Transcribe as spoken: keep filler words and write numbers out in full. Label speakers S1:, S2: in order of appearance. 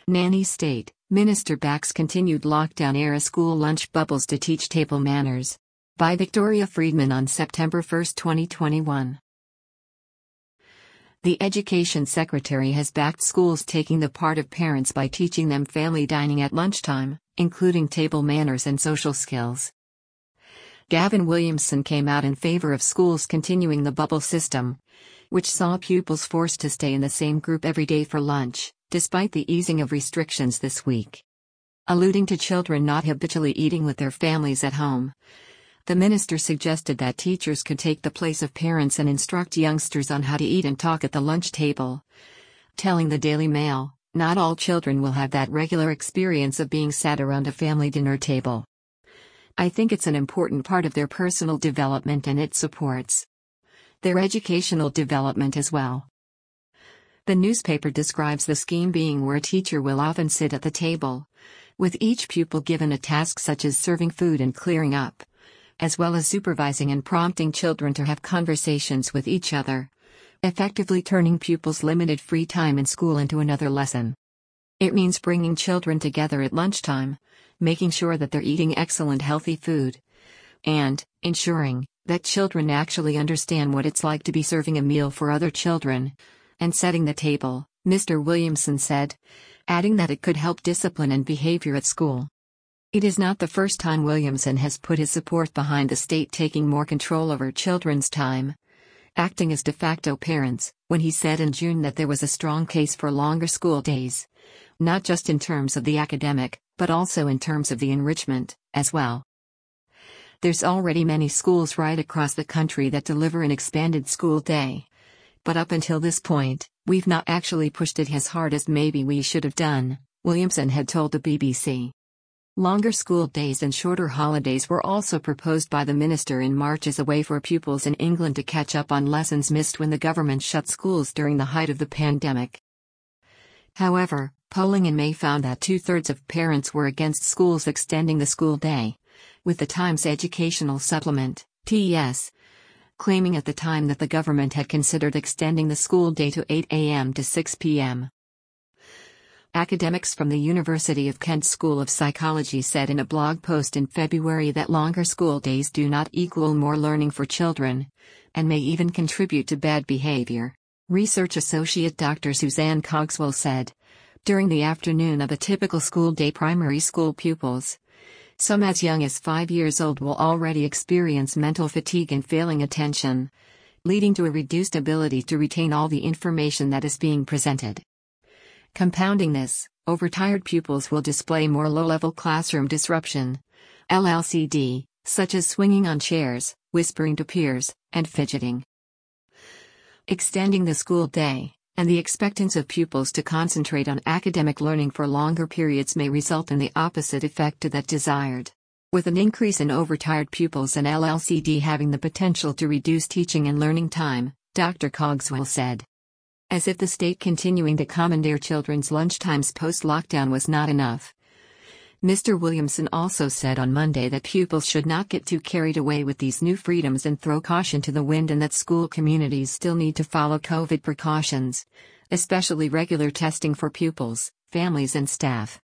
S1: Nanny State, Minister backs continued lockdown-era school lunch bubbles to teach table manners. By Victoria Friedman on September first, twenty twenty-one. The Education Secretary has backed schools taking the part of parents by teaching them family dining at lunchtime, including table manners and social skills. Gavin Williamson came out in favor of schools continuing the bubble system, which saw pupils forced to stay in the same group every day for lunch, despite the easing of restrictions this week. Alluding to children not habitually eating with their families at home, the minister suggested that teachers could take the place of parents and instruct youngsters on how to eat and talk at the lunch table. Telling the Daily Mail, "Not all children will have that regular experience of being sat around a family dinner table. I think it's an important part of their personal development and it supports their educational development as well." The newspaper describes the scheme being where a teacher will often sit at the table, with each pupil given a task such as serving food and clearing up, as well as supervising and prompting children to have conversations with each other, effectively turning pupils' limited free time in school into another lesson. It means bringing children together at lunchtime, making sure that they're eating excellent healthy food, and ensuring that children actually understand what it's like to be serving a meal for other children and setting the table, Mister Williamson said, adding that it could help discipline and behavior at school. It is not the first time Williamson has put his support behind the state taking more control over children's time, acting as de facto parents, when he said in June that there was a strong case for longer school days, not just in terms of the academic, but also in terms of the enrichment, as well. There's already many schools right across the country that deliver an expanded school day. But up until this point, we've not actually pushed it as hard as maybe we should have done, Williamson had told the B B C. Longer school days and shorter holidays were also proposed by the minister in March as a way for pupils in England to catch up on lessons missed when the government shut schools during the height of the pandemic. However, polling in May found that two-thirds of parents were against schools extending the school day, with the Times Educational Supplement, T E S, claiming at the time that the government had considered extending the school day to eight a m to six p m Academics from the University of Kent School of Psychology said in a blog post in February that longer school days do not equal more learning for children, and may even contribute to bad behavior. Research associate Doctor Suzanne Cogswell said, during the afternoon of a typical school day, primary school pupils, some as young as five years old, will already experience mental fatigue and failing attention, leading to a reduced ability to retain all the information that is being presented. Compounding this, overtired pupils will display more low-level classroom disruption, L L C D, such as swinging on chairs, whispering to peers, and fidgeting. Extending the school day, and the expectance of pupils to concentrate on academic learning for longer periods may result in the opposite effect to that desired, with an increase in overtired pupils and L L C D having the potential to reduce teaching and learning time, Doctor Cogswell said. As if the state continuing to commandeer children's lunchtimes post-lockdown was not enough, Mister Williamson also said on Monday that pupils should not get too carried away with these new freedoms and throw caution to the wind, and that school communities still need to follow COVID precautions, especially regular testing for pupils, families and staff.